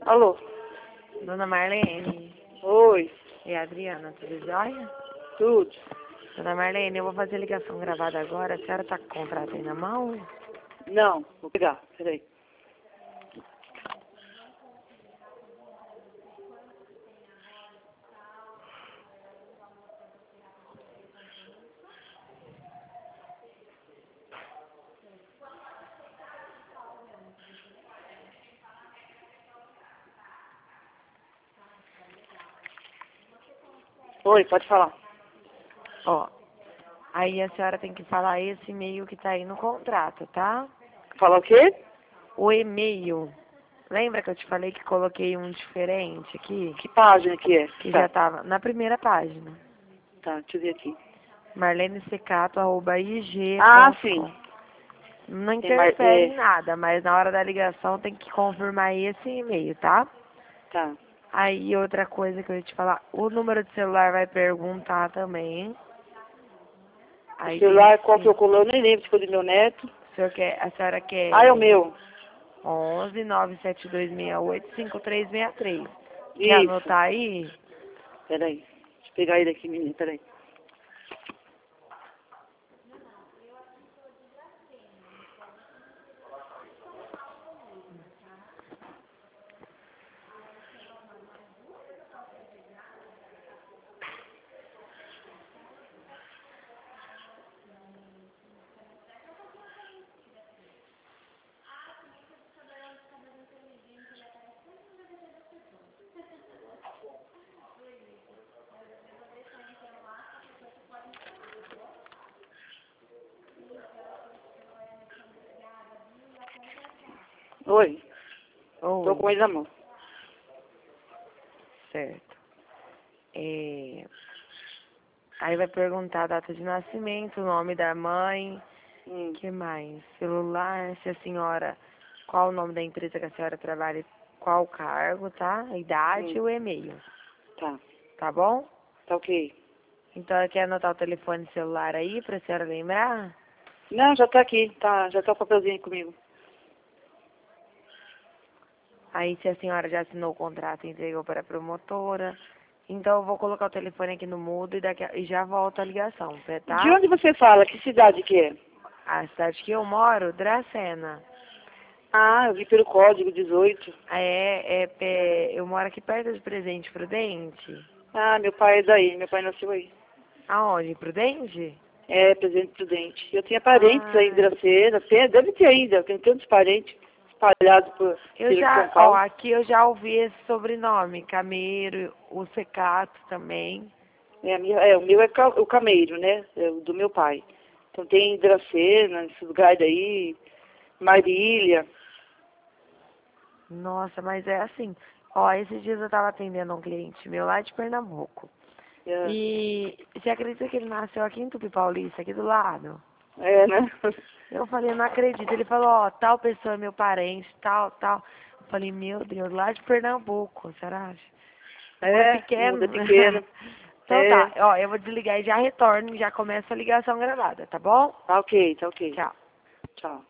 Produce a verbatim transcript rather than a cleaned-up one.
Alô? Dona Marlene Oi, e a Adriana, tudo jóia? tudo? Dona Marlene, eu vou fazer ligação gravada agora. A senhora tá com o contrato aí na mão? Não, vou pegar, peraí. Oi, pode falar. Ó, aí a senhora tem que falar esse e-mail que tá aí no contrato, tá? Falar o quê? O e-mail. Lembra que eu te falei que coloquei um diferente aqui? Que página que é? Que Tá, já tava na primeira página. tá, deixa eu ver aqui. marlene secato arroba i g Ah, ponto sim. com. Não Tem mais, interfere em é, nada, mas na hora da ligação tem que confirmar esse e-mail, tá? tá. Aí outra coisa que eu ia te falar, o número de celular vai perguntar também. O Aí tem celular, qual que que. eu coloquei? Eu nem lembro se foi do meu neto. O senhor quer, a senhora Ah, é o quer meu. onze nove sete dois seis oito cinco três seis três. Quer Isso. anotar aí? Peraí. Deixa eu pegar ele aqui, menina, peraí. Oi, tô Oi, com ele na mão. certo. É, aí vai perguntar a data de nascimento, o nome da mãe, Hum, que mais? Celular, se a senhora, qual o nome da empresa que a senhora trabalha, qual o cargo, tá? A idade hum, e o e-mail, tá. tá bom? Tá ok. Então, ela quer anotar o telefone celular aí pra senhora lembrar? Não, já tá aqui, tá, já tá o papelzinho aí comigo. Aí, se a senhora já assinou o contrato e entregou para a promotora, então eu vou colocar o telefone aqui no mudo e, daqui a, e já volta a ligação, De tá? onde você fala? Que cidade que é? A cidade que eu moro, Dracena. Ah, eu vi pelo código dezoito. É, é, pé- eu moro aqui perto de Presidente Prudente. Ah, meu pai é daí, meu pai nasceu aí. Aonde? Prudente? É, Presidente Prudente. Eu tinha parentes aí em Ah, Dracena, tem, deve ter ainda, tem tantos parentes espalhados por eu pelo São já, ó, Paulo. aqui eu já ouvi esse sobrenome, Cameiro, o Secato também. É, a minha, é, o meu é ca- o Cameiro, né? É o do meu pai. Então tem Dracena, esses lugares aí, Marília. Nossa, mas é assim, ó, esses dias eu tava atendendo um cliente meu lá de Pernambuco. É, E você acredita que ele nasceu aqui em Tupi Paulista, aqui do lado? é, né? Eu falei, eu não acredito. Ele falou, ó, tal pessoa é meu parente, tal, tal. Eu falei, meu Deus, lá de Pernambuco, você acha? O mundo é É, o mundo é pequeno. pequeno. Então tá, É, ó, eu vou desligar e já retorno e já começa a ligação gravada, tá bom? tá ok, tá ok. Tchau. Tchau.